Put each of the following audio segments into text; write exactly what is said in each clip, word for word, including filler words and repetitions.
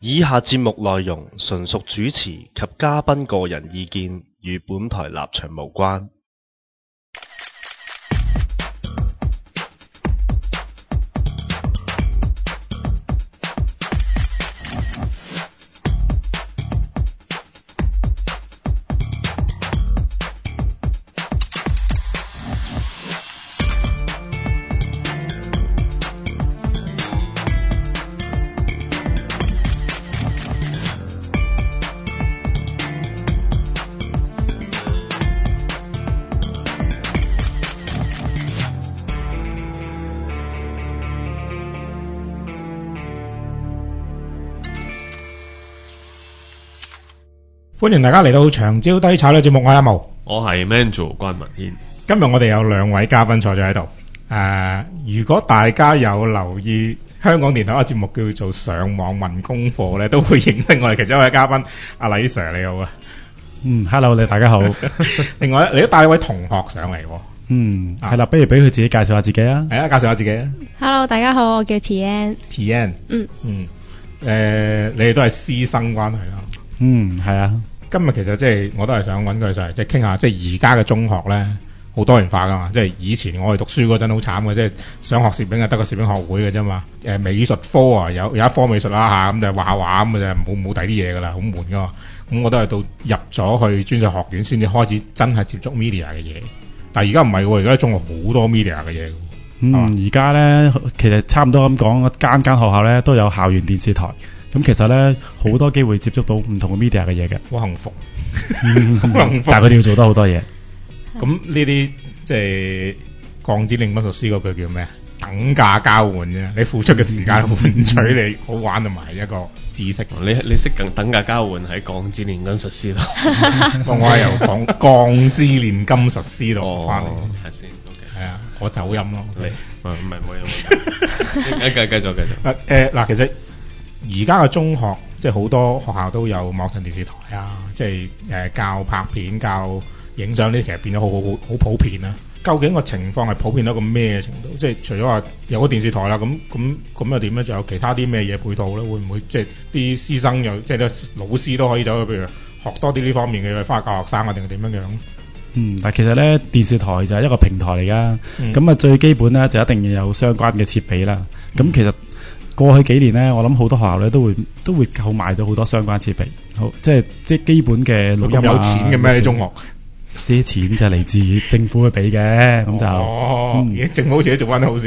以下節目內容純屬主持及嘉賓個人意見，與本台立場無關。 歡迎大家嚟到長招低炒呢個節目，我係阿毛， 我係 Manjo 關文軒。 今日我哋有兩位嘉賓坐咗喺度。誒、呃，如果大家有留意香港電台一個節目叫做上網問功課咧，都會認識我哋其中一位嘉賓阿黎 Sir， 你好啊。 嗯 ，Hello， 你大家好。 另外咧，你都帶一位同學上嚟。 嗯，係啦，不如俾佢自己介紹下自己啊。 係啊，介紹下自己啊。 Hello， 大家好，我叫 Tian。 Tian。 嗯。 嗯。誒、呃，你哋都係師生關係啦。 嗯，係啊。 今日其實即係我都係想揾佢上嚟，即係傾下即係而家嘅中學咧，好多元化噶嘛。即係以前我哋讀書嗰陣好慘嘅，即係想學攝影啊，得個攝影學會嘅啫嘛。誒，美術科啊，有有一科美術啦嚇，咁就畫畫咁就冇冇第啲嘢噶啦，好悶噶嘛。咁我都係到入咗去專上學院先至開始真係接觸 media 嘅嘢。但係而家唔係喎，而家中學好多 media 嘅嘢。 嗯，而家咧其實差唔多咁講，間間學校咧都有校園電視台。咁其實咧好多機會接觸到唔同嘅 media 嘅嘢嘅， 好幸福， 嗯、 好幸福。 但係佢哋要做得好多嘢。 咁呢啲即係鋼之煉金術師嗰句叫咩？等價交換啫，你付出嘅時間換取你好玩同埋一個知識。 你你識等等價交換喺鋼之煉金術師度？ 我係由講鋼之煉金術師度翻嚟。 係先 ，OK。 係啊，我走音咯。 你唔係唔係冇音。繼繼繼續繼續。 誒嗱，其實。而家嘅中學即係好多學校都有網上電視台啊，即係誒、呃、教拍片、教影相呢啲，其實變咗好好好好普遍啦。究竟個情況係普遍到個咩程度？即係除咗話有個電視台啦，咁咁咁又點咧？仲有其他啲咩嘢配套咧？會唔會即係啲師生又即係啲老師都可以走去，譬如學多啲呢方面嘅，翻去教學生啊，定係點樣樣？ 嗯，但其實咧電視台就係一個平台嚟噶，咁啊、嗯、最基本咧就一定要有相關嘅設備啦。咁、嗯、其實過去幾年咧，我諗好多學校咧都會都會購買到好多相關設備，好即係即係基本嘅錄音啊。 有錢嘅咩？你中學啲錢就係嚟自政府去俾嘅，咁就哦， 嗯、 政府自己做翻得好少。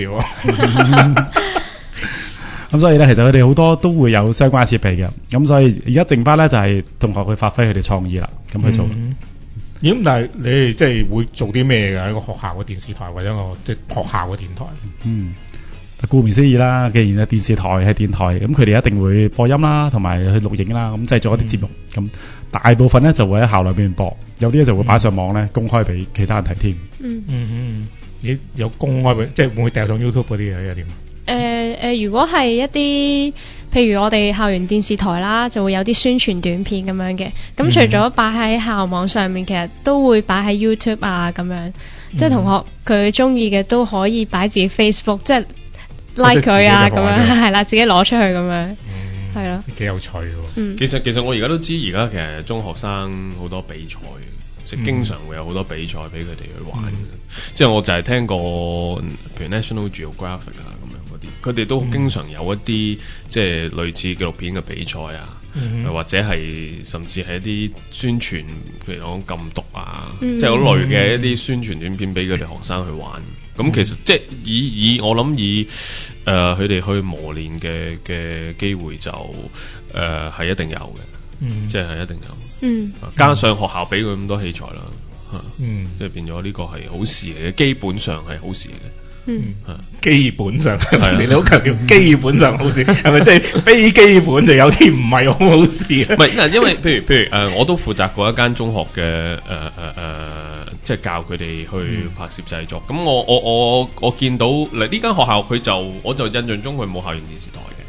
咁所以咧，其實佢哋好多都會有相關設備嘅，咁所以而家剩翻咧就係同學去發揮佢哋創意啦，咁去做。咁、 嗯、但係你哋即係會做啲咩嘅？一個學校嘅電視台或者一個即係學校嘅電台？嗯。 顧名思義啦，既然係電視台係電台，咁佢哋一定會播音啦，同埋去錄影啦，咁製作一啲節目。咁、嗯、大部分咧就會喺校內邊播，有啲咧就會擺上網咧、嗯、公開俾其他人睇添。 嗯嗯嗯，你有公開俾，即係會唔會掉上 YouTube 嗰啲嘢？又點？ 誒誒，如果係一啲，譬如我哋校園電視台啦，就會有啲宣傳短片咁樣嘅。咁除咗擺喺校網上面，其實都會擺喺 YouTube 啊咁樣。嗯、即係同學佢中意嘅都可以擺自己 Facebook， 即係。like 佢啊咁樣係啦，自己攞出去咁樣係咯， 幾有趣喎。 嗯， 其實其實我而家都知，而家其實中學生好多比賽，即係經常會有好多比賽俾佢哋去玩。即係、嗯、我就係聽過，譬如 National Geographic 啊咁樣嗰啲，佢哋都經常有一啲、嗯、即係類似紀錄片嘅比賽啊，嗯、或者係甚至係一啲宣傳，譬如講禁毒啊，嗯、即係嗰類嘅一啲宣傳短片俾佢哋學生去玩。咁、嗯、其實即係以以我諗以誒佢哋去磨練嘅嘅機會就誒係、呃、一定有嘅，嗯、即係係一定有。嗯，加上學校俾佢咁多器材啦，嚇、嗯，即係變咗呢個係好事嚟嘅，基本上係好事嚟嘅。嗯， 係基本上係咪先？你好強調基本上好事，係咪即係非基本就有啲唔係好好事咧？ 唔係，因為譬如譬如誒、呃，我都負責過一間中學嘅誒誒誒，即係教佢哋去拍攝製作。咁、嗯、我我我我見到嗱呢間學校佢就我就印象中佢冇校園電視台嘅。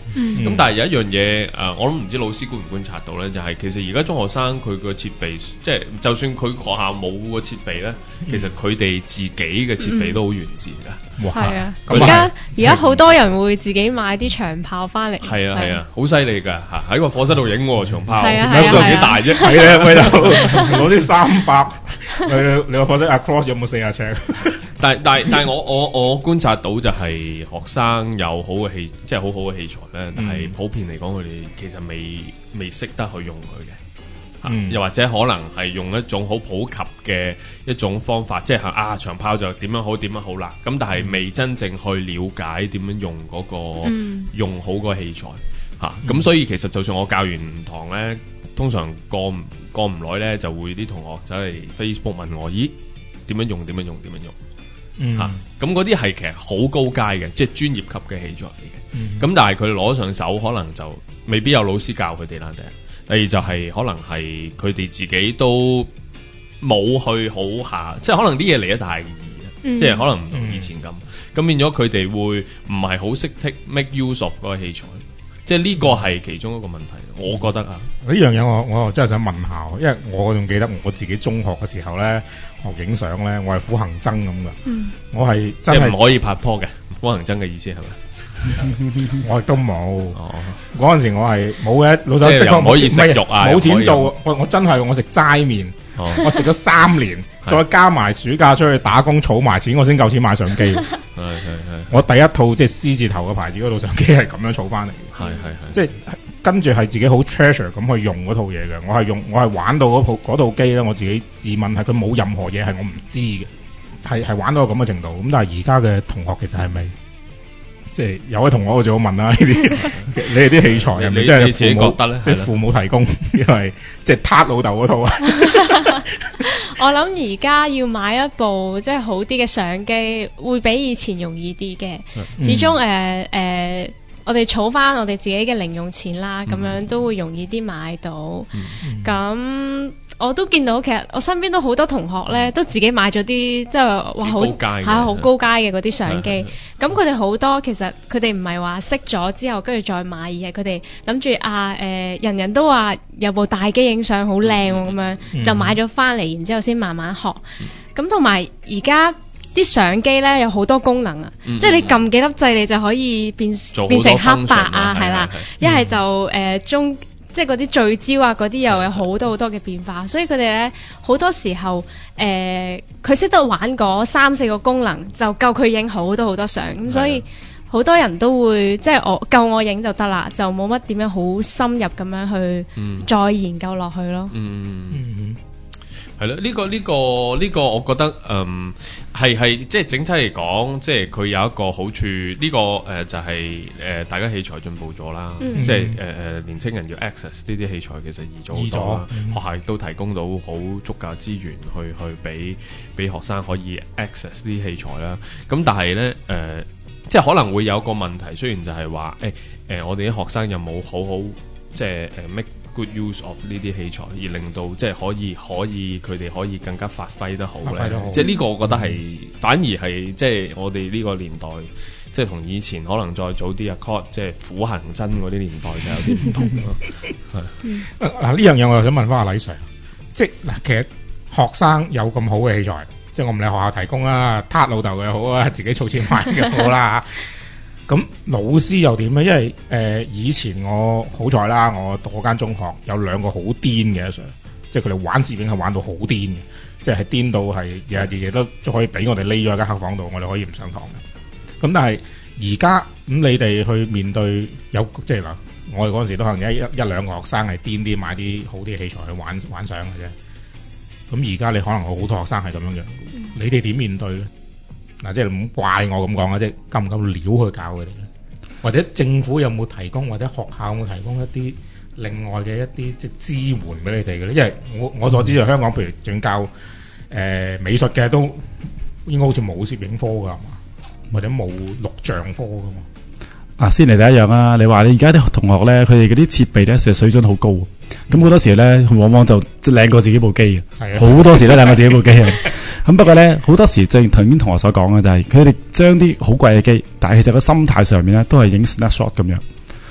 嗯咁但係有一樣嘢誒，我諗唔知老師觀唔觀察到咧，就係、是、其實而家中學生佢個設備，即係就算佢學校冇個設備咧，其實佢哋自己嘅設備都好完善㗎。 哇！ 係啊， 咁啊而家而家好多人會自己買啲長炮翻嚟。 係啊係啊，好犀利㗎嚇！喺個課室度影喎長炮， 係啊唔係個幾大啫。 係啊，喂就攞啲三百，你你話覺得 across 有冇四十尺？ 但係但係但係我我我觀察到就係學生有好嘅器，即係好好嘅器材咧，但係普遍嚟講，佢哋其實未未識得去用佢嘅。 嗯、 又或者可能係用一種好普及嘅一種方法，即係啊長炮就點樣好點樣好啦。咁但係未真正去了解點樣用嗰、嗰個、嗯、用好個器材嚇。咁、嗯啊、所以其實就算我教完堂咧，通常過唔過唔耐咧，就會啲同學走嚟 Facebook 問我，咦點樣用點樣用點樣用？ 嗯嚇，咁嗰啲係其實好高階嘅，即係專業級嘅器材嚟嘅。咁、嗯、但係佢攞上手，可能就未必有老師教佢哋啦。第一，第二就係可能係佢哋自己都冇去好下，即係可能啲嘢嚟得太易，嗯、即係可能唔同以前咁。咁、嗯、變咗佢哋會唔係好識 take make use of 嗰個器材。即係呢個係其中一個問題，我覺得啊， 呢樣嘢我我真係想問下，因為我仲記得我自己中學嘅時候咧，學影相咧，我係苦行僧咁噶，嗯、我係真係唔可以拍拖嘅，苦行僧嘅意思係咪？ 我亦都冇，嗰陣時我係冇嘅，老實又唔可以食肉啊， 冇錢做，我我真係我食齋麵，哦、我食咗三年，再加埋暑假出去打工儲埋錢，我先夠錢買相機。係係係，我第一套即係獅字頭嘅牌子嗰套相機係咁樣儲翻嚟。係係係，即係跟住係自己好 treasure 咁去用嗰套嘢嘅。我係用我係玩到嗰套嗰套機咧，我自己自問係佢冇任何嘢係我唔知嘅，係係玩到咁嘅程度。咁但係而家嘅同學其實係咪？即係有位同學我就好問啦，呢啲你哋啲器材係咪即係自己覺得咧？即係父母提供，因為即係撻老豆嗰套啊。 我諗而家要買一部即係好啲嘅相機，會比以前容易啲嘅。始終誒誒。呃呃我哋儲翻我哋自己嘅零用錢啦，咁、嗯、樣都會容易啲買到。咁、嗯嗯、我都見到，其實我身邊都好多同學咧，都自己買咗啲即係話好係好高階嘅嗰啲相機。咁佢哋好多其實佢哋唔係話識咗之後跟住再買，而係佢哋諗住啊誒、呃，人人都話有部大機影相好靚喎，咁樣、嗯、就買咗翻嚟，然之後先慢慢學。咁同埋而家啲相機咧有好多功能啊，嗯、即係你撳幾粒掣，你就可以變變成黑白啊，係啦，一係就誒、呃、中，即係嗰啲聚焦啊，嗰啲又有好多好多嘅變化，所以佢哋咧好多時候誒，佢識得玩嗰三四個功能就夠佢影好多好多相，咁所以好多人都會即係我夠我影就得啦，就冇乜點樣好深入咁樣去再研究落去咯。嗯嗯係咯，呢、這個呢、這個呢、這個，我覺得嗯係係即係整體嚟講，即係佢有一個好處。呢、這個誒、呃、就係、是、誒、呃、大家器材進步咗啦，嗯、即係誒誒年青人要 access 呢啲器材其實易咗好多啦。嗯、學校亦都提供到好足夠資源去去俾俾學生可以 access 呢啲器材啦。咁但係咧誒，即係可能會有個問題，雖然就係話誒誒，我哋啲學生有冇好好即係誒 make good use of 呢啲器材，而令到即係可以可以佢哋可以更加發揮得好咧。即係呢個我覺得係、嗯、反而係即係我哋呢個年代，即係同以前可能再早啲啊 ，call 即係苦行僧嗰啲年代就有啲唔同咯。係嗱呢樣嘢我又想問翻阿黎 Sir，即係嗱其實學生有咁好嘅器材，即係我唔理學校提供啦，撻老豆嘅好啊，自己儲錢買嘅好啦。咁老師又點咧？因為誒、呃、以前我好彩啦，我讀嗰間中學有兩個好癲嘅 Sir，即係佢哋玩攝影係玩到好癲嘅，即係係癲到係日日夜夜都都可以俾我哋匿咗喺間黑房度，我哋可以唔上堂嘅。咁但係而家咁你哋去面對有即係嗱，我哋嗰陣時都可能一一一兩個學生係癲啲買啲好啲嘅器材去玩玩相嘅啫。咁而家你可能好多學生係咁樣樣，你哋點面對咧？嗱，即係唔好怪我咁講啊！即係夠唔夠料去教佢哋咧？或者政府有冇提供，或者學校有冇提供一啲另外嘅一啲即係支援俾你哋嘅咧？因為我我所知就香港，譬如仲教誒、呃、美術嘅都應該好似冇攝影科㗎嘛，或者冇錄像科㗎嘛。 啊，先嚟第一樣啊！你話你而家啲同學咧，佢哋嗰啲設備咧，成日水準好高，咁好多時咧，往往就即係靚過自己部機嘅，係好多時都靚過自己部機嘅。咁不過咧，好多時正如頭先同學所講嘅就係，佢哋將啲好貴嘅機，但係其實個心態上面咧都係影 snapshot 咁樣，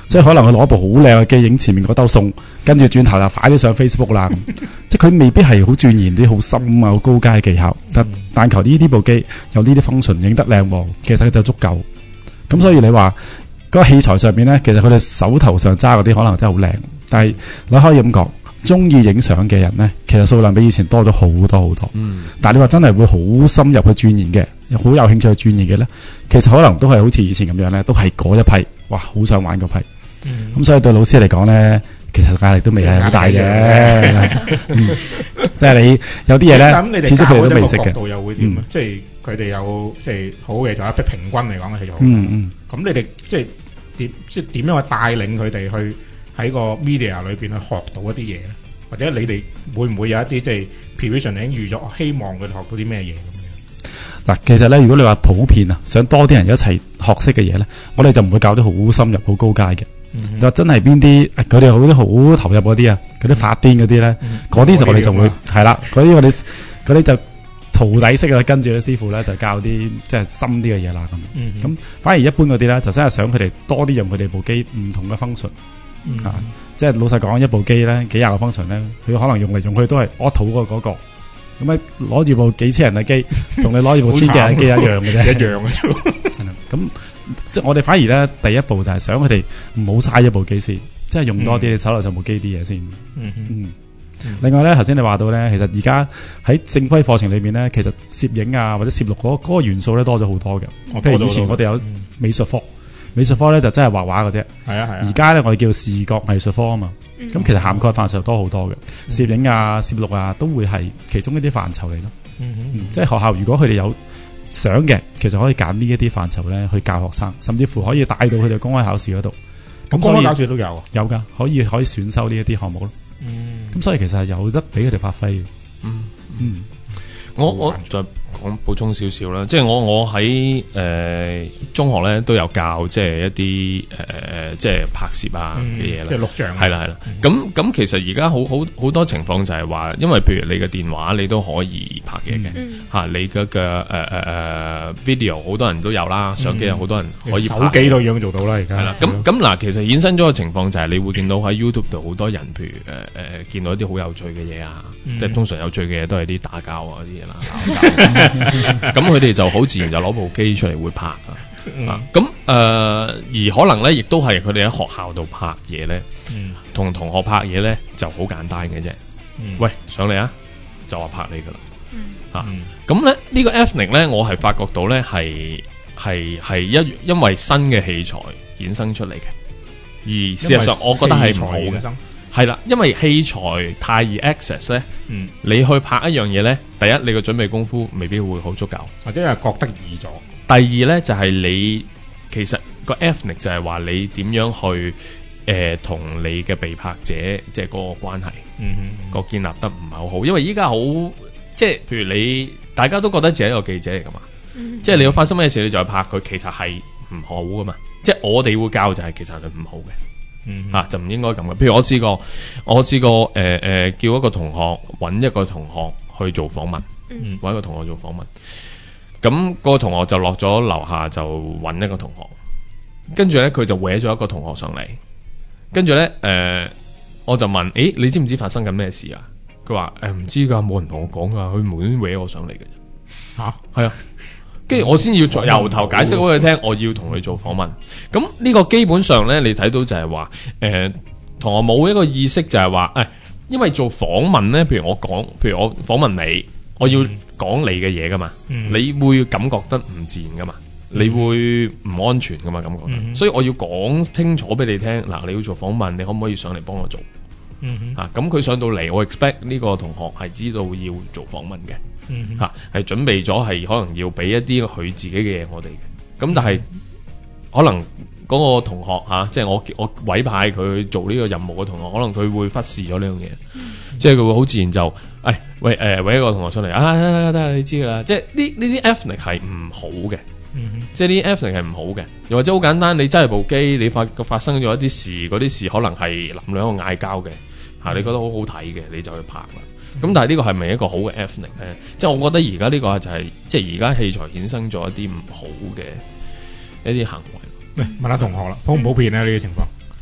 即係可能佢攞部好靚嘅機影前面嗰兜餸，跟住轉頭就快啲上 Facebook 啦。即係佢未必係好鑽研啲好深啊、好高階嘅技巧，但但求呢啲部機有呢啲 function 影得靚喎，其實就足夠。咁所以你話嗰個器材上面咧，其實佢哋手頭上揸嗰啲可能真係好靚，但係你可以咁講，中意影相嘅人咧，其實數量比以前多咗好多好多。嗯。但係你話真係會好深入去鑽研嘅，又好有興趣去鑽研嘅咧，其實可能都係好似以前咁樣咧，都係嗰一批，哇，好想玩嗰批。嗯。咁所以對老師嚟講咧，其實壓力都未係好大嘅。嗯。即係你有啲嘢咧，始終佢哋都未識嘅。角度又會點啊？即係佢哋有即係好嘅，就一平均嚟講係好。嗯嗯。咁你哋即係點即係點樣去帶領佢哋去喺個 media 裏邊去學到一啲嘢咧？或者你哋會唔會有一啲即係 prevision 已經預咗，希望佢哋學到啲咩嘢咁樣？嗱，其實咧，如果你話普遍啊，想多啲人一齊學識嘅嘢咧，我哋就唔會教啲好深入、好高階嘅。嗯、就真係邊啲佢哋好啲好投入嗰啲啊，嗰啲發癲嗰啲咧，嗰啲就我哋就會係啦。嗰啲我哋嗰啲就徒弟式啊，跟住啲師傅咧就教啲即係深啲嘅嘢啦咁。咁、嗯、反而一般嗰啲咧，就真係想佢哋多啲用佢哋部機唔同嘅 function。嗯、啊，即係老實講，一部機咧幾廿個 function 咧，佢可能用嚟用去都係我肚過嗰個。咁咧攞住部幾千人嘅機，同你攞住部千幾人嘅機一樣嘅啫，一樣嘅啫。係啦，咁即係我哋反而咧第一步就係想佢哋唔好嘥一部機先，即係用多啲你手頭上部機啲嘢先。嗯嗯。另外咧，頭先你話到咧，其實而家喺正規課程裏面咧，其實攝影啊或者攝錄嗰嗰個元素咧多咗好多嘅。譬如以前我哋有美術科。美術科咧就真係畫畫嘅啫，係啊係啊。而家咧我哋叫視覺藝術科啊嘛，咁、嗯、其實涵蓋範疇多好多嘅，攝、嗯、影啊、攝錄啊都會係其中一啲範疇嚟咯。嗯嗯嗯、即係學校如果佢哋有想嘅，其實可以揀呢一啲範疇咧去教學生，甚至乎可以帶到佢哋公開考試嗰度。咁公開考試都有啊？有㗎，可以可以選修呢一啲項目咯。嗯，咁所以其實係有得俾佢哋發揮嘅。嗯嗯， 我我再講補充少少啦，即係我我喺誒、呃、中學咧都有教即係一啲誒、呃、即係拍攝啊嘅嘢啦，即係錄像。係啦係啦，咁咁、嗯、其實而家好好好多情況就係話，因為譬如你嘅電話你都可以拍嘢嘅嚇，你嘅嘅誒誒誒 video 好多人都有啦，相機有好多人可以拍，手機都已經做到啦而家。係啦，咁咁嗱，其實衍生咗嘅情況就係你會見到喺 YouTube 度好多人，譬如誒誒、呃、見到一啲好有趣嘅嘢啊，嗯、即係通常有趣嘅嘢都係啲打交啊啲嘢啦。咁佢哋就好自然就攞部機出嚟會拍、嗯、啊，咁誒、呃、而可能咧，亦都係佢哋喺學校度拍嘢咧，同、嗯、同學拍嘢咧就好簡單嘅啫。嗯、喂，上嚟啊，就話拍你噶啦，嗯、啊，咁咧、嗯、呢、這個 Ethnic 咧，我係發覺到咧係係係因因為新嘅器材衍生出嚟嘅，而事實上我覺得係唔好嘅。係啦，因為器材太易 access 咧，嗯，你去拍一樣嘢咧，第一你個準備功夫未必會好足夠， 或者係覺得易咗。 第二咧就係、是、你其實個 ethnic 就係話你點樣去誒同、呃、你嘅被拍者即係嗰個關係，嗯哼，個建立得唔係好好，因為依家好即係譬如你大家都覺得自己係一個記者嚟噶嘛，嗯、即係你要發生咩事你就去拍佢，其實係唔好噶嘛，即係我哋會教就係其實係唔好嘅。嗯啊，就唔應該咁嘅。譬如我試過，我試過誒誒、呃呃，叫一個同學揾一個同學去做訪問，嗯，揾一個同學做訪問。咁、那個同學就落咗樓下就揾一個同學，跟住咧佢就搲咗一個同學上嚟，跟住咧誒，我就問，誒，你知唔知發生緊咩事啊？佢話誒唔知㗎，冇人同我講㗎，佢無端端搲我上嚟嘅啫。嚇，係啊。跟住我先要由頭解釋俾佢聽，我要同佢做訪問。咁呢個基本上咧，你睇到就係話，誒、呃，同學冇一個意識就係話，誒，因為做訪問咧，譬如我講，譬如我訪問你，我要講你嘅嘢噶嘛，嗯、你會感覺得唔自然噶嘛，嗯、你會唔安全噶嘛，感覺得，嗯、所以我要講清楚俾你聽。嗱，你要做訪問，你可唔可以上嚟幫我做？嗯、啊，咁佢上到嚟，我 expect 呢個同學係知道要做訪問嘅。嗯，吓係準備咗，係可能要俾一啲佢自己嘅嘢我哋嘅。咁但係、嗯、可能嗰個同學吓、啊，即係我我委派佢去做呢個任務嘅同學，可能佢會忽視咗呢樣嘢，嗯、即係佢會好自然就，誒喂誒，搵一個同學出嚟啊，得得你知噶啦，即係呢呢啲 ethnic 係唔好嘅，嗯、即係呢啲 ethnic 係唔好嘅，又或者好簡單，你揸住部機，你發發生咗一啲事，嗰啲事可能係諗兩個嗌交嘅，吓、啊、你覺得好好睇嘅，你就去拍啦。咁但係呢個係咪一個好嘅 ethnic 咧？即係我覺得而家呢個就係、是、即係而家器材衍生咗一啲唔好嘅一啲行為。喂，問下同學啦，普唔普遍咧呢啲情況？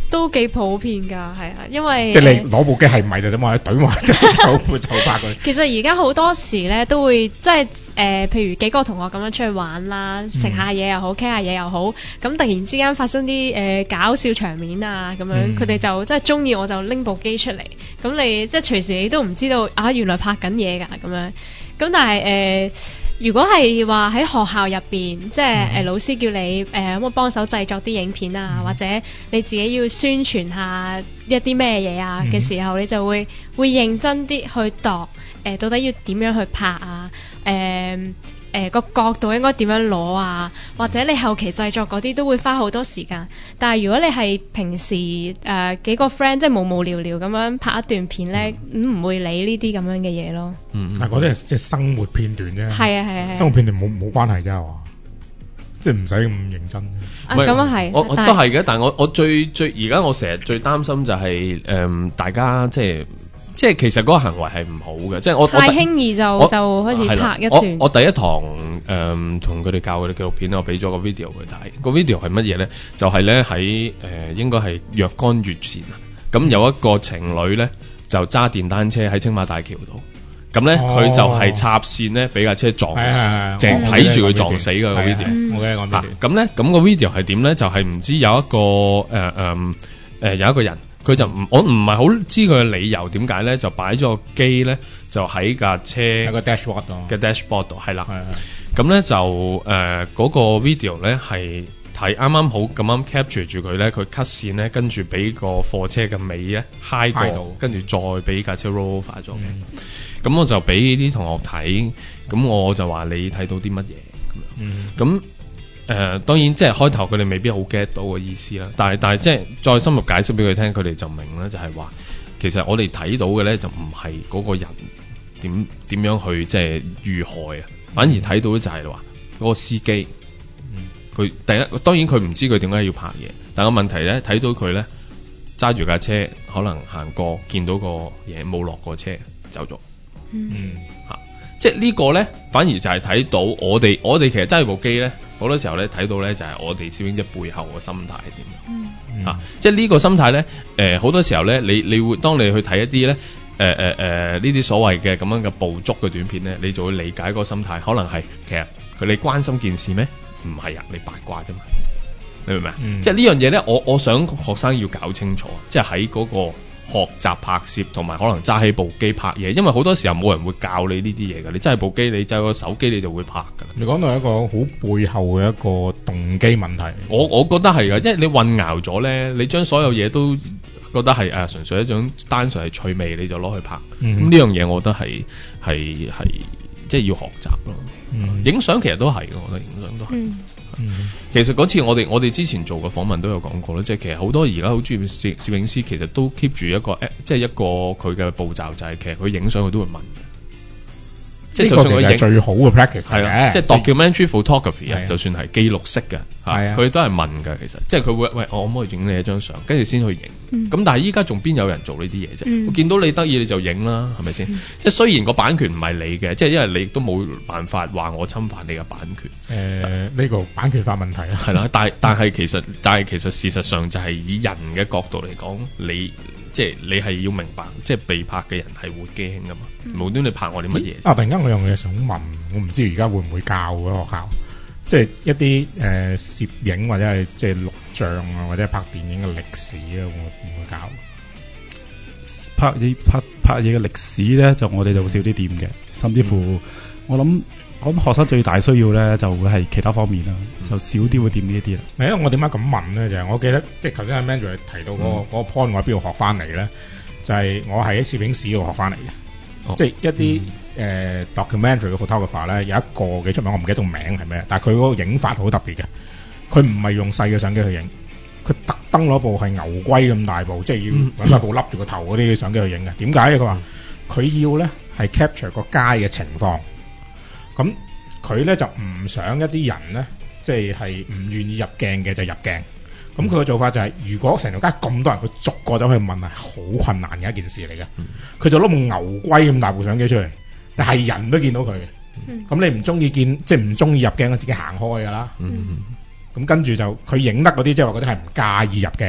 都幾普遍㗎，係啊，因為即係你攞部機係唔係就咁話懟埋就就就拍佢。 其實而家好多時咧都會即係誒，譬如幾個同學咁樣出去玩啦，食下嘢又好，傾下嘢又好，咁突然之間發生啲誒、呃、搞笑場面啊咁樣，佢哋、嗯、就即係中意我就拎部機出嚟，咁你即係隨時你都唔知道啊原來拍緊嘢㗎咁樣，咁但係誒。呃如果係話喺學校入邊，即係誒、呃、老師叫你誒咁我幫手製作啲影片啊，嗯、或者你自己要宣傳下一啲咩嘢啊嘅時候，嗯、你就會會認真啲去度誒、呃、到底要點樣去拍啊，誒誒個角度應該點樣攞啊，或者你後期製作嗰啲都會花好多時間。但係如果你係平時誒、呃、幾個 friend 即係無無聊聊咁樣拍一段片咧，咁唔、嗯、會理呢啲咁樣嘅嘢咯。 嗯，但係嗰啲係即係生活片段啫。係啊係啊係。 生活片段冇冇關係啫係嘛？即係唔使咁認真。 啊咁啊係。 我我都係嘅，但係我我最最而家我成日最擔心就係、是、誒、呃、大家即係。即係其實嗰個行為係唔好嘅，即係我太輕易就我就開始拍一段。 我我第一堂誒同佢哋教佢哋紀錄片，我俾咗個 video 佢睇。個 video 係乜嘢咧？就係咧喺誒應該係若干月前啊。咁有一個情侶咧就揸電單車喺青馬大橋度。咁咧佢就係插線咧俾架車撞，淨睇住佢撞死嘅個 video。 我嘅講 video。 咁咧咁個 video 係點咧？就係唔知有一個誒誒誒有一個人。佢就唔，我唔係好知佢嘅理由點解咧，就擺咗個機咧，就喺架車喺個 dashboard 度嘅 dashboard 度，係啦。咁咧就誒嗰、呃嗰個 video 咧係睇啱啱好咁啱 capture 住佢咧，佢 cut 線咧，跟住俾個貨車嘅尾咧 high 過，跟住再俾架車 roll over 咗嘅。咁、嗯、我就俾啲同學睇，咁我就話你睇到啲乜嘢咁樣。咁誒、呃、當然即係開頭佢哋未必好 get 到個意思啦，但係但係即係再深入解釋俾佢聽，佢哋就明啦，就係話其實我哋睇到嘅咧就唔係嗰個人點點樣去即係遇害啊，反而睇到咧就係話嗰個司機，佢、嗯、第一當然佢唔知佢點解要拍嘢，但係個問題咧睇到佢咧揸住架車可能行過見到個嘢冇落過車走咗，嗯嚇，即係呢個咧反而就係睇到我哋我哋其實揸住部機咧。好多時候咧睇到咧就係、是、我哋攝影者背後嘅心態係點樣，嗯、啊，即係呢個心態咧，誒、呃、好多時候咧，你你會當你去睇一啲咧，誒誒誒呢啲所謂嘅咁樣嘅捕捉嘅短片咧，你就會理解嗰個心態，可能係其實佢哋關心件事咩？唔係啊，你八卦啫嘛，你明唔明啊？嗯、即係呢樣嘢咧，我我想學生要搞清楚，即係喺嗰個學習拍攝同埋可能揸起部機拍嘢，因為好多時候冇人會教你呢啲嘢㗎。你揸起部機，你揸個手機，你就會拍㗎啦。你講到一個好背後嘅一個動機問題，我我覺得係㗎，因為你混淆咗咧，你將所有嘢都覺得係誒純粹一種單純係趣味，你就攞去拍。咁呢、嗯、樣嘢，我覺得係係係即係要學習咯。影相、嗯、其實都係㗎，我覺得影相都係。嗯嗯、其實嗰次我哋我哋之前做嘅訪問都有講過啦，即係其實好多而家好中意攝攝影師，其實都 keep 住一個即係一個佢嘅步驟，就係其實佢影相佢都會問。即係就算佢影最好嘅 practice 係啦，即係 documentary photography 啊，就算係記錄式嘅，係啊，佢都係問㗎。其實即係佢會喂，我可唔可以影你一張相，跟住先去影。咁但係依家仲邊有人做呢啲嘢啫？我見到你得意你就影啦，係咪先？即係雖然個版權唔係你嘅，即係因為你都冇辦法話我侵犯你嘅版權。誒，呢個版權法問題啦，係啦。但係但係其實但係其實事實上就係以人嘅角度嚟講，你。即係你係要明白，即係被拍嘅人係會驚噶嘛，無端你拍我啲乜嘢？啊！突然間我有嘢想問，我唔知而家會唔會教嘅學校，即係一啲誒、呃、攝影或者係即係錄像啊，或者係拍電影嘅歷史啊，會唔會教？拍嘢拍拍嘢嘅歷史咧，就我哋就會少啲點嘅，甚至乎、嗯、我諗。我諗學生最大需要咧，就會係其他方面啦，嗯、就少啲會掂呢一啲啦。唔係，因為我點解咁問咧？就係、是、我記得，即係頭先阿 Mandra 提到嗰、那個嗰、嗯、個 point，我喺邊度學翻嚟咧？就係、是、我係喺攝影史度學翻嚟嘅，哦、即係一啲誒、嗯呃、documentary 嘅 photographer 咧，有一個幾出名，我唔記得個名係咩，但係佢嗰個影法好特別嘅。佢唔係用細嘅相機去影，佢特登攞部係牛龜咁大部，即係要揾塊布笠住個頭嗰啲相機去影嘅。點解咧？佢話佢要咧係 capture 個街嘅情況。咁佢咧就唔想一啲人咧，即係係唔願意入鏡嘅就入鏡。咁佢嘅做法就係、是，如果成條街咁多人，佢逐個走去問係好困難嘅一件事嚟嘅。佢、嗯、就攞部牛龜咁大部相機出嚟，係人都見到佢嘅。咁、嗯、你唔中意見，即係唔中意入鏡，自己行開㗎啦。咁、嗯、跟住就佢影得嗰啲，即係話嗰啲係唔介意入鏡㗎啦。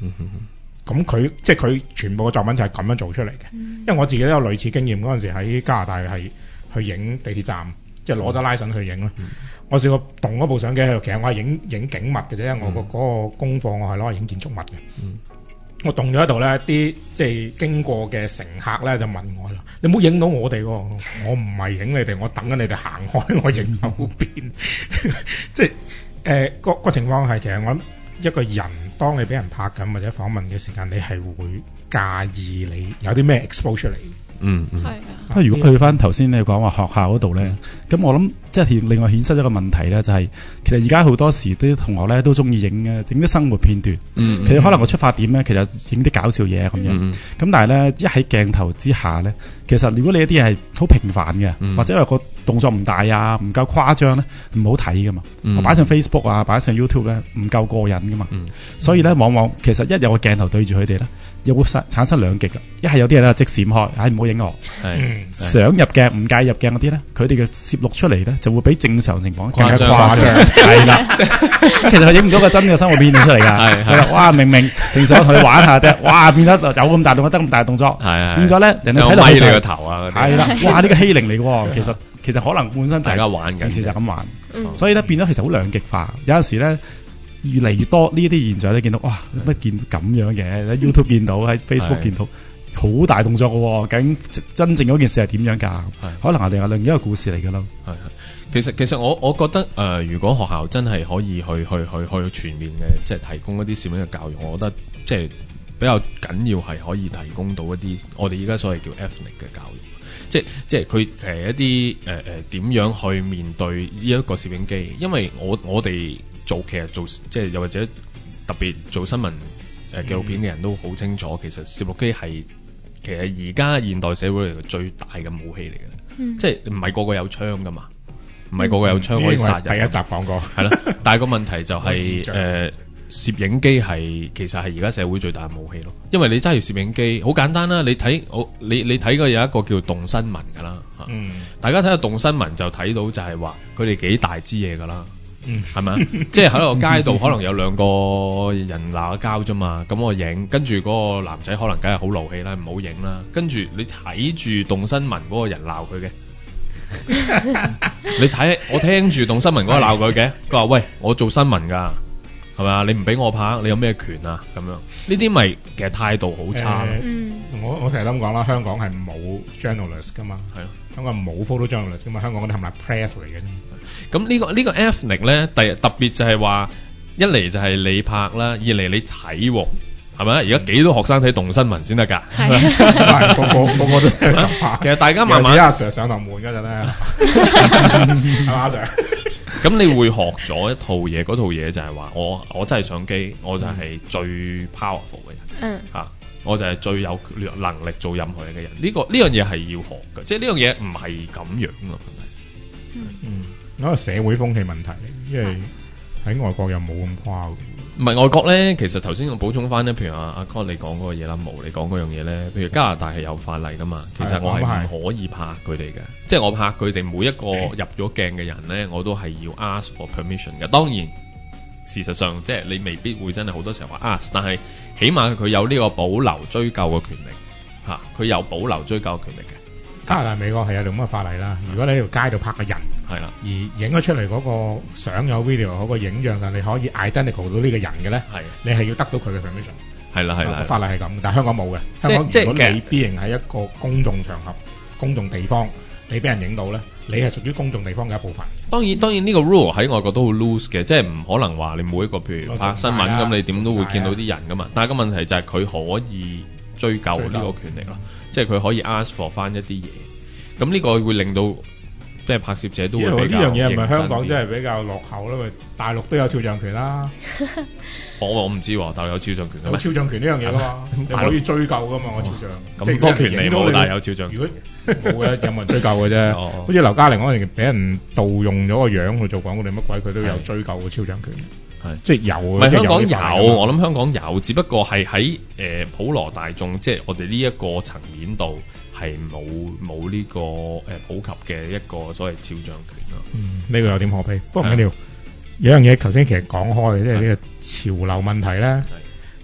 嗯嗯咁佢即係佢全部嘅作品就係咁樣做出嚟嘅。 嗯因為我自己都有類似經驗，嗰陣時喺加拿大係去影地鐵站，即係攞咗拉繩去影啦。 嗯、 我試過動嗰部相機喺度，其實我係影影景物嘅啫，因為我個嗯嗰個功課我係攞嚟影建築物嘅。 嗯我動咗喺度咧，啲即係經過嘅乘客咧就問我啦：你唔好影到我哋喎！我唔係影你哋，我等緊你哋行開，我影後邊。即係誒個個情況係其實我諗一個人，當你俾人拍緊或者訪問嘅時間，你係會介意你有啲咩 expose 出嚟。 嗯嗯， 係啊。 不過如果去翻頭先你講話學校嗰度咧，咁我諗即係另外衍生一個問題咧，就係、是、其實而家好多時啲同學咧都中意影嘅，整啲生活片段。 嗯， 其實可能個出發點咧，其實影啲搞笑嘢咁樣。咁、 嗯、 但係咧，一喺鏡頭之下咧，其實如果你一啲係好平凡嘅， 嗯、 或者係個動作唔大啊，唔夠誇張咧，唔好睇噶嘛。 嗯、 我擺上 Facebook 啊，擺上 YouTube 咧，唔夠過癮噶嘛。 嗯、 所以咧，往往其實一有個鏡頭對住佢哋咧，又會產生兩極啦。一係有啲人咧即閃開，唉唔好影我。 係想入鏡唔介入鏡嗰啲咧，佢哋嘅攝錄出嚟咧就會比正常情況更加誇張。 係啦，其實佢影唔到個真嘅生活片段出嚟㗎。係係，哇明明平時我同佢玩下啫，哇變得有咁大動作，得咁大動作，係係變咗咧，人哋睇落去就咪你個頭啊， 係啦，哇呢個欺凌嚟㗎，其實其實可能本身大家玩緊， 平時就咁玩， 嗯、 所以咧變咗其實好兩極化。有陣時咧越嚟越多呢啲現象咧，見到哇乜見咁樣嘅喺 YouTube 見到，喺 Facebook 見到。好大動作嘅喎，究竟真正嗰件事係點樣㗎？可能係另外另一個故事嚟㗎咯。 係係，其實其實我我覺得誒、呃，如果學校真係可以去去去去全面嘅，即係提供一啲攝影嘅教育，我覺得即係比較緊要係可以提供到一啲我哋而家所謂叫 ethnic 嘅教育，即係即係佢誒一啲誒誒點樣去面對呢一個攝影機，因為我我哋做其實做即係又或者特別做新聞誒、呃、紀錄片嘅人都好清楚，其實攝錄機係。其實而家現代社會嚟嘅最大嘅武器嚟嘅，嗯、即係唔係個個有槍噶嘛，唔係個個有槍可以殺人。 第一集講過係啦，但係個問題就係、是、誒、呃、攝影機係其實係而家社會最大嘅武器咯。因為你揸住攝影機好簡單啦，你睇我你你睇過有一個叫動新聞㗎啦嚇，嗯、大家睇下動新聞就睇到就係話佢哋幾大支嘢㗎啦。嗯，係咪啊？即係喺個街度可能有兩個人鬧交啫嘛，咁我影，跟住嗰個男仔可能梗係好怒氣啦，唔好影啦。跟住你睇住動新聞嗰個人鬧佢嘅，你睇我聽住動新聞嗰個鬧佢嘅，佢話喂，我做新聞㗎，係咪啊？你唔俾我拍，你有咩權啊？咁樣呢啲咪其實態度好差咯。 嗯， 我我成日咁講啦，香港係冇 journalist 㗎嘛，係咯，香港冇 photo journalist 㗎嘛，香港嗰啲係咪 press 嚟嘅啫？ 咁呢個呢個 ethnic 咧，第特別就係話，一嚟就係你拍啦，二嚟你睇喎，係咪啊？而家幾多學生睇動新聞先得㗎？ 係個個個個都拍。 其實大家慢慢阿 Sir 上堂悶嗰陣咧，係嘛阿 Sir？ 咁你會學咗一套嘢，嗰套嘢就係話我我真係相機，我就係最 powerful 嘅人。 嗯。 嚇、啊，我就係最有能力做任何嘢嘅人。呢、這個呢樣嘢係要學嘅，即係呢樣嘢唔係咁樣咯。 嗯嗯。嗰個社會風氣問題，因為喺外國又冇咁誇。 唔係外國咧，其實頭先我補充翻咧，譬如阿阿 Con 你講嗰個嘢啦，毛你講嗰樣嘢咧，譬如加拿大係有法例噶嘛，其實我係唔可以拍佢哋嘅，即係我拍佢哋每一個入咗鏡嘅人咧，我都係要 ask for permission 嘅。當然事實上即係你未必會真係好多時候話 ask，但係起碼佢有呢個保留追究嘅權力嚇，佢有保留追究嘅權力嘅。 加拿大、美國係有咁嘅法例啦。如果你喺條街度拍個人， 係啦， 而影咗出嚟嗰個相有 video 嗰個影像，但你可以 identical 到呢個人嘅咧，係你係要得到佢嘅 permission。 係啦係啦， 法例係咁，但係香港冇嘅。香港如果你 B 型喺一個公眾場合、公眾地方，你俾人影到咧，你係屬於公眾地方嘅一部分。 當然當然呢個 rule 喺外國都好 loose 嘅，即係唔可能話你每一個譬如拍新聞咁，你點都會見到啲人噶嘛。但係個問題就係佢可以追究呢個權力咯，即係佢可以 ask for 翻一啲嘢。咁呢個會令到即係拍攝者都會比較認真啲。呢樣嘢係咪香港真係比較落後咧？因為大陸都有肖像權啦。我我唔知喎，大陸有肖像權嘅咩？有肖像權呢樣嘢噶嘛？你可以追究噶嘛？我肖像咁多權利冇，但係有肖像權。如果冇嘅，有冇人追究嘅啫？好似劉嘉玲嗰陣俾人盜用咗個樣去做廣告定乜鬼，佢都有追究個肖像權。係即係有。唔係香港有，我諗香港有，只不過係喺誒普羅大眾，即係我哋呢一個層面度。係冇冇呢個誒普及嘅一個所謂肖像權咯。嗯，呢個有點可悲。不過唔緊要，有樣嘢頭先其實講開嘅，即係呢個潮流問題咧。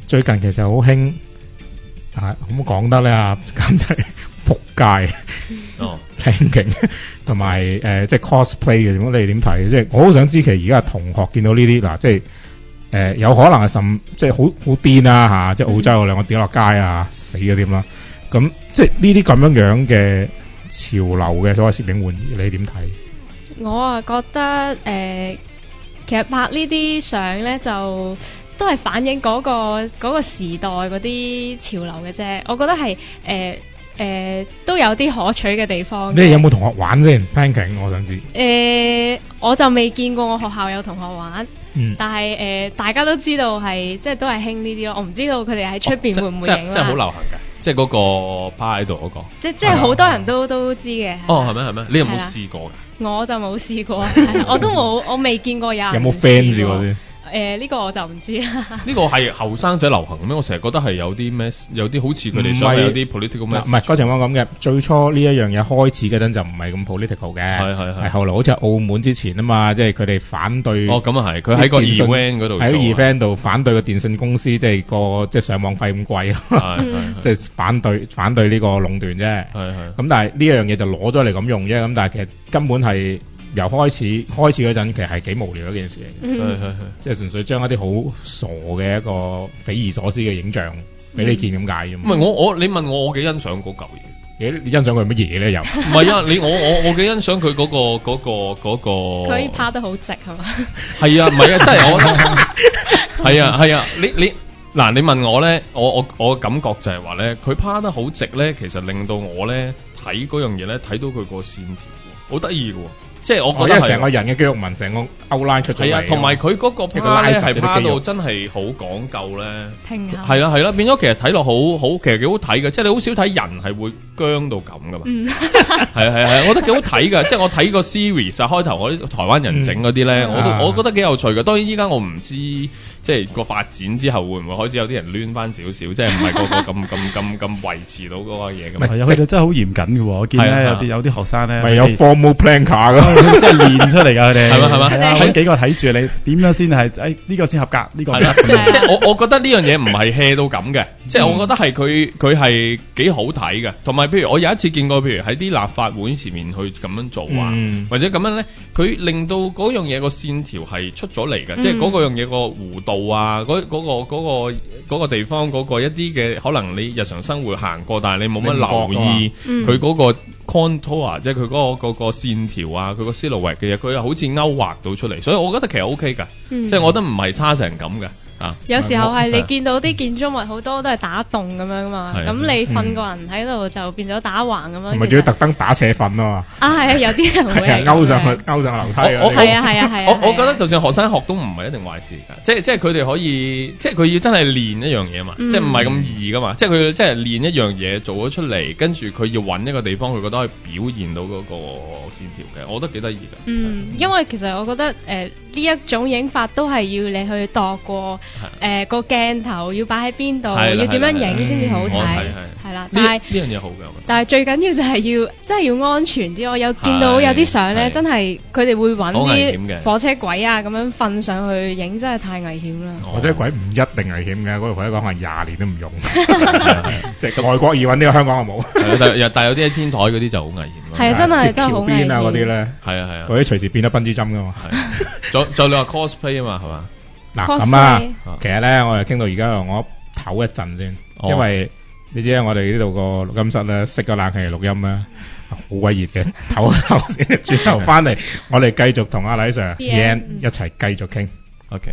最近其實好興啊，可唔可講得咧啊？咁就係仆街哦 planking 同埋誒即係 cosplay 嘅，咁你點睇？即係我好想知其實而家同學見到呢啲嗱，即係誒、呃、有可能係甚即係好好癲啦嚇，即係澳洲有兩個跌落街啊死咗點啦，咁即係呢啲咁樣樣嘅潮流嘅所謂攝影玩意，你點睇？ 我啊覺得誒、呃，其實拍呢啲相咧就都係反映嗰、個嗰、個時代嗰啲潮流嘅啫。我覺得係誒誒都有啲可取嘅地方嘅。 你有冇同學玩先 planking 我想知。 誒、呃，我就未見過我學校有同學玩， 嗯、 但係誒、呃、大家都知道係即係都係興呢啲咯。我唔知道佢哋喺出邊會唔會影啦。 即係好流行嘅，即係嗰個趴喺度嗰個。 即即係好多人都都知嘅。 哦，係咩係咩？你有冇試過㗎？ 我就冇試過，我都冇，我未見過有人。 有冇 fans 試過先？ 誒呢、呢個我就唔知啦。 呢個係後生仔流行咩？我成日覺得係有啲咩，有啲好似佢哋想有啲 political 咩？ 唔係嗰情況咁嘅。最初呢一樣嘢開始嗰陣就唔係咁 political 嘅，係係係。係後來好似澳門之前啊嘛，即係佢哋反對。 哦，咁啊係，佢喺個 event 嗰度， 喺 event 度反對個電信公司，即係個即係上網費咁貴， 係即係反對反對呢個壟斷啫。係係。咁但係呢一樣嘢就攞咗嚟咁用啫。咁但係其實根本係。由開始開始嗰陣，其實係幾無聊一件事嚟嘅，係係係，即係純粹將一啲好傻嘅一個匪夷所思嘅影像俾你見咁解啫嘛。唔係我我你問我我幾欣賞嗰嚿嘢，你欣賞佢乜嘢咧又？唔係啊，你我我我幾欣賞佢嗰個嗰個嗰個。佢拍得好直係嘛？ 係啊，唔係啊，真係我覺得係啊係啊，你你嗱你問我咧，我我我嘅感覺就係話咧，佢趴得好直咧，其實令到我咧睇嗰樣嘢咧，睇到佢個線條好得意嘅喎。即係我覺得係成個人嘅肌肉紋，成個 outline 出咗嚟。係啊，同埋佢嗰個趴咧係趴到真係好講究咧。平衡。係啦係啦，變咗其實睇落好好，其實幾好睇嘅。即係你好少睇人係會僵到咁噶嘛。嗯。係啊係啊，我覺得幾好睇㗎。即係我睇個 series 啊，開頭我啲台灣人整嗰啲咧，我都我覺得幾有趣嘅。當然依家我唔知即係個發展之後會唔會開始有啲人攣翻少少，即係唔係個個咁咁咁咁維持到嗰個嘢咁。 係啊，佢哋真係好嚴謹嘅喎。我見咧有啲有啲學生咧。 咪有 formal plan 卡㗎。 即係練出嚟㗎，佢哋係嘛係嘛，揾幾個睇住你點樣先係誒呢個先合格，呢個係啦。 即即我我覺得呢樣嘢唔係 hea 到咁嘅，即係我覺得係佢佢係幾好睇嘅。同埋譬如我有一次見過，譬如喺啲立法會前面去咁樣做啊，嗯、或者咁樣咧，佢令到嗰樣嘢個線條係出咗嚟嘅，嗯、即係嗰個樣嘢個弧度啊，嗰嗰、嗰個嗰、嗰個嗰個地方嗰個一啲嘅可能你日常生活行過，但係你冇乜留意佢嗰個 contour，即係佢嗰個嗰個線條啊，佢個 silhouette 嘅嘢，佢又好似勾畫到出嚟，所以我覺得其實 O K 㗎，嗯、即係我覺得唔係差成咁嘅。啊、 有時候係你見到啲建築物好多都係打洞咁樣噶嘛，咁、嗯、你瞓個人喺度就變咗打橫咁樣，同埋仲要特登打斜瞓啊嘛。啊係啊，有啲人會係勾上去勾上樓梯啊。係啊係啊係啊。我我覺得就算學生學都唔係一定壞事㗎，即係即係佢哋可以，即係佢要真係練一樣嘢嘛，嗯、即係唔係咁易噶嘛，即係佢即係練一樣嘢做咗出嚟，跟住佢要揾一個地方，佢覺得可以表現到嗰個線條嘅，我覺得幾得意㗎。嗯， 嗯因為其實我覺得誒呢、呃、一種影法都係要你去度過。誒個鏡頭要擺喺邊度，要點樣影先至好睇，係啦。但係呢樣嘢好嘅， 但係最緊要就係要真係要安全啲。我有見到有啲相咧，真係佢哋會揾啲火車軌啊咁樣瞓上去影，真係太危險啦。 火車軌唔一定危險嘅，嗰條火車軌可能廿年都唔用，即係外國要揾呢個香港就冇。 但但有啲喺天台嗰啲就好危險。 係啊，真係真係好危險。 橋邊啊嗰啲咧，係啊係啊，嗰啲隨時變得奔之針噶嘛。 再再你話 cosplay 啊嘛係嘛？ 嗱咁啊，其實咧，我哋傾到而家，我唞一陣先，哦、因為你知啦，我哋呢度個錄音室咧，熄咗冷氣嚟錄音咧，好鬼熱嘅，唞一唞先，轉頭翻嚟，我哋繼續同阿黎 Sir、Ian 一齊繼續傾。 OK，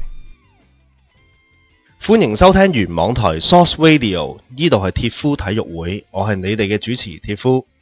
歡迎收聽原網台 Source Radio，呢度係鐵夫體育會，我係你哋嘅主持鐵夫。